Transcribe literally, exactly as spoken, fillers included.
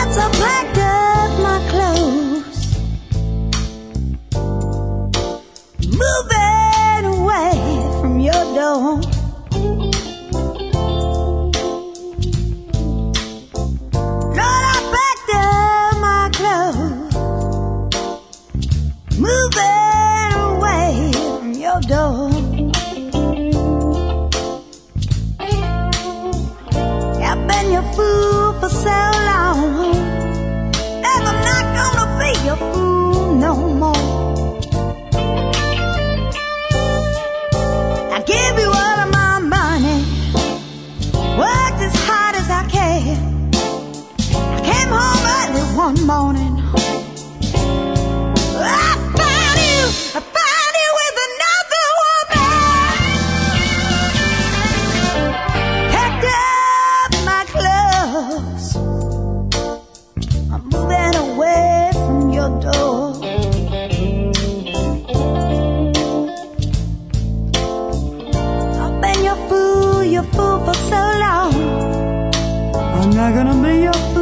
So I packed up my clothes, moving away from your door. Lord, I packed up my clothes, moving away from your door. I've been your fool for so long, and I'm not gonna be your fool no more. I give you all of my money, worked as hard as I can. I came home early one morning, I found you, I found you with another woman. Packed up my clothes, I'm moving away from your door. I've been your fool, your fool for so long, I'm not gonna be your